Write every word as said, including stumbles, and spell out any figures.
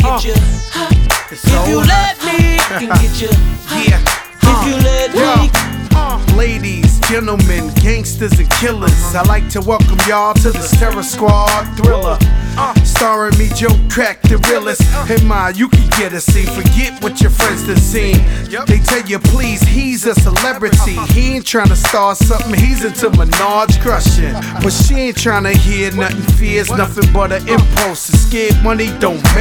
get you. If you let me, I can get you. Yeah. If you let me. Ladies, gentlemen, gangsters and killers, I like to welcome y'all to this Terror Squad thriller. Starring me, Joe Crack, the realest. Hey ma, you can get a scene, forget what your friends done seen. They tell you please, he's a celebrity. He ain't tryna start something, he's into Minaj crushing. But she ain't tryna hear nothing, fears nothing but an impulse. And scared money don't make